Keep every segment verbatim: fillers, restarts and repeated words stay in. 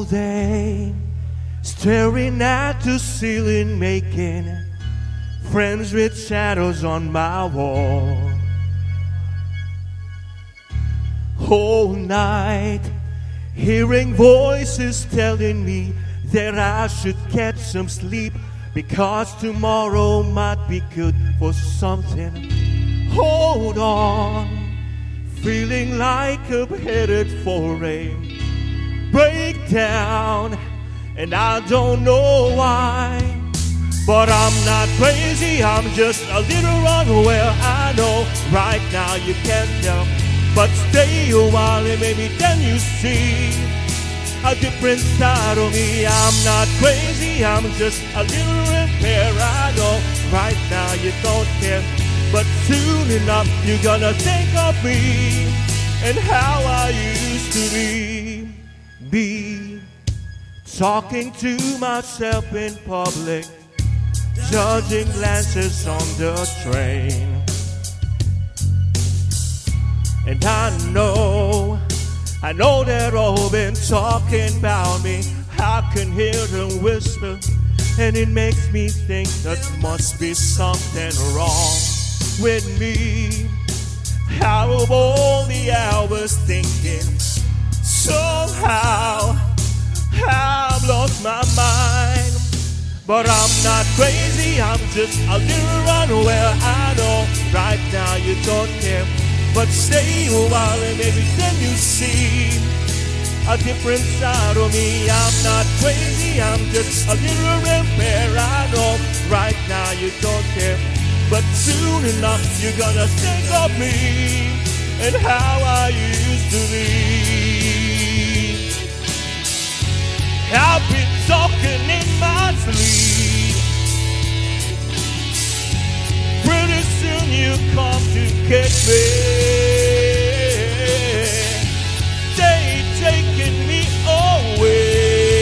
day, staring at the ceiling, making friends with shadows on my wall. Whole night, hearing voices telling me that I should get some sleep, because tomorrow might be good for something. Hold on, feeling like I'm headed for a breakdown, and I don't know why. But I'm not crazy, I'm just a little unaware. I know right now you can't tell, but stay a while and maybe then you see a different side of me. I'm not crazy, I'm just a little impaired. I know right now you don't care, but soon enough you're gonna think of me and how I used to be. Be talking to myself in public, judging glances on the train. And I know, I know they're all been talking about me. I can hear them whisper, and it makes me think that must be something wrong with me. Out of all the hours thinking, somehow I've lost my mind. But I'm not crazy, I'm just a little unaware. I know right now you don't care, but stay a while and maybe then you see a different side of me. I'm not crazy, I'm just a little impaired. I know right now you don't care, but soon enough you're gonna think of me and how I used to be. I've been talking in my sleep. Pretty soon you come to get me. They taking me away.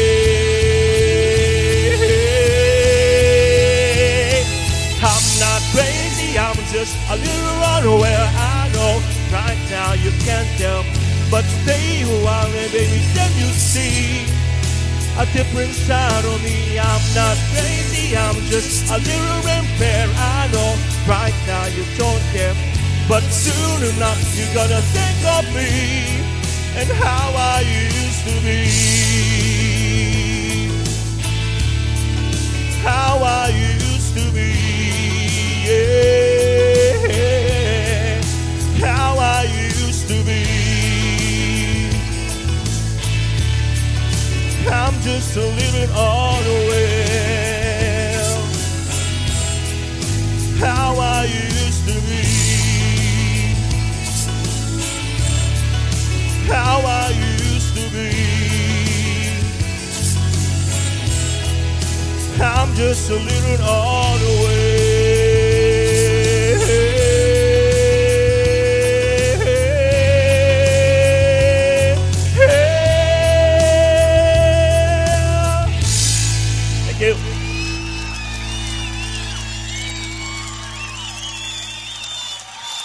I'm not crazy, I'm just a little unaware. I know right now you can't tell, but stay a while and baby then you see a different side of me. I'm not crazy, I'm just a little impaired. I know right now you don't care, but soon enough you're gonna think of me and how I used to be. How I used to be, yeah. How I used to be. I'm just a little unaware how I used to be, how I used to be. I'm just a little unaware.